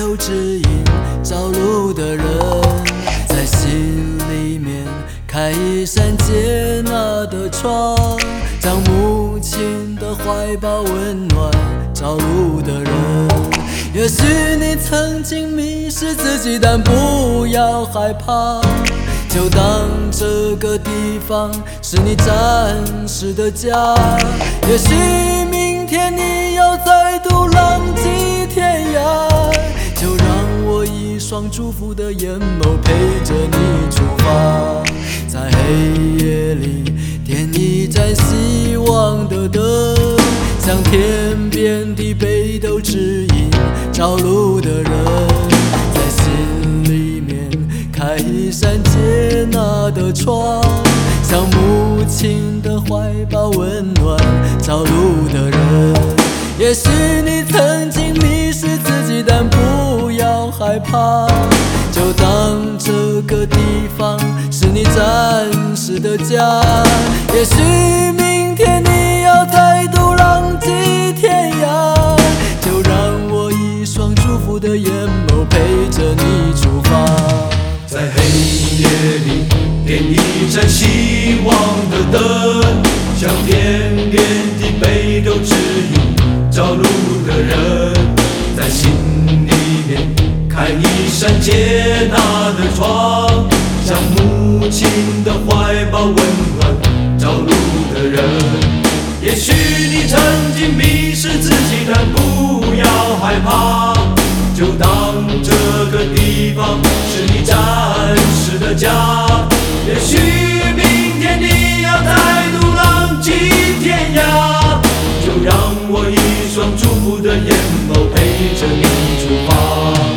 都指引找路的人，在心里面开一扇接纳的窗，将母亲的怀抱温暖找路的人。也许你曾经迷失自己，但不要害怕，就当这个地方是你暂时的家。也许明天你要再度浪迹天涯，就让我一双祝福的眼眸陪着你出发。在黑夜里点一盏希望的灯，向天边地北都指引找路的人，在心里面开一扇接纳的窗，向母亲的怀抱温暖找路的人。也许你曾经迷失自己，但不要害怕，就当这个地方是你暂时的家。也许明天你要再度浪迹天涯，就让我一双祝福的眼眸陪着你出发。 在黑夜里点一盏希望的灯，向天边地北都指引找路的人，在心里面开一扇接纳的窗，向母亲的怀抱温暖找路的人。也许你曾经迷失自己，但不要害怕，就当这个地方是你暂时的家。也许明天你要再度浪迹天涯，就让我一双祝福的眼眸陪着你出发。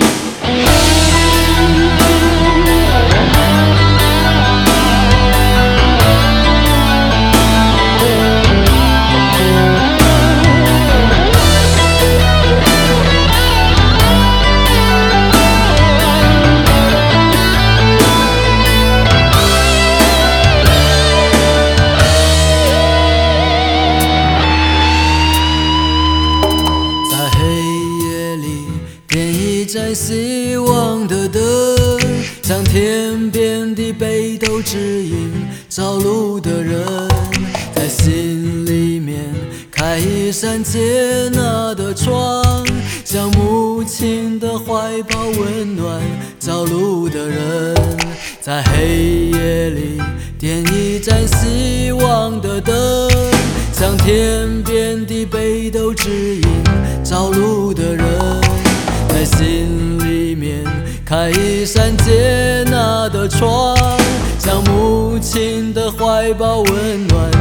在希望的灯，向天边地北都指引找路的人，在心里面开一扇接纳的窗，向母亲的怀抱温暖找路的人，在黑夜里点一盏希望的灯，向天边地北都指引找路的人，在心里面开一扇接纳的窗，向母亲的怀抱温暖